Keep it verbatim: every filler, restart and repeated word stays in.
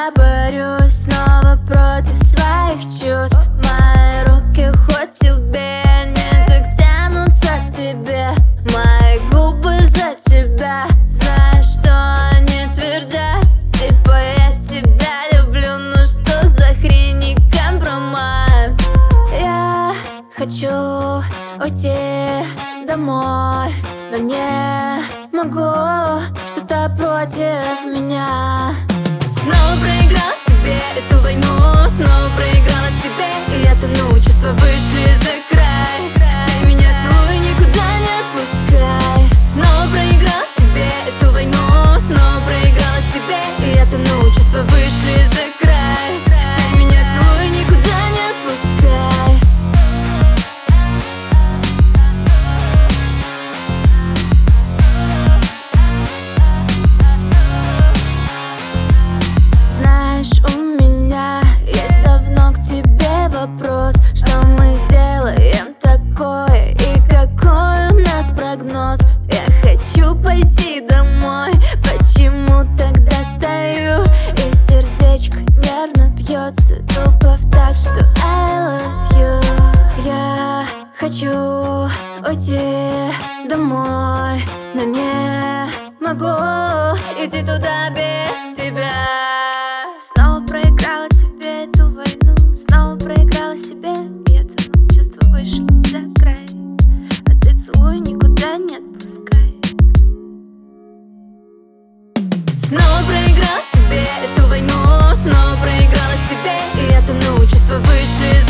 я борюсь снова против своих чувств. Мои руки хоть убей, не так тянутся к тебе. Мои губы за тебя, знаешь, что они твердят. Типа я тебя люблю, ну что за хрень и компромат? Я хочу уйти домой, но не могу, что-то против меня. Снова проиграла тебе эту войну, снова проиграла тебе, и я тону, чувства вышли за край. Ты меня целуй, никуда не отпускай. Снова проиграла тебе эту войну, снова проиграла тебе, и я тону, чувства вышли за край. Ты меня целуй, никуда не отпускай. Знаешь, у меня есть давно к тебе вопрос: что мы делаем такое и какой у нас прогноз? Я хочу пойти домой, почему тогда стою? И сердечко нервно бьется тупо в такт, что I love you. Я хочу уйти домой, но не могу идти туда без тебя. Снова проиграла тебе эту войну, снова проиграла себе. Я тону, чувства вышли за край, а ты целуй, никуда не отпускай. Снова проиграла тебе эту войну, снова проиграла себе, и я тону, чувства вышли за край.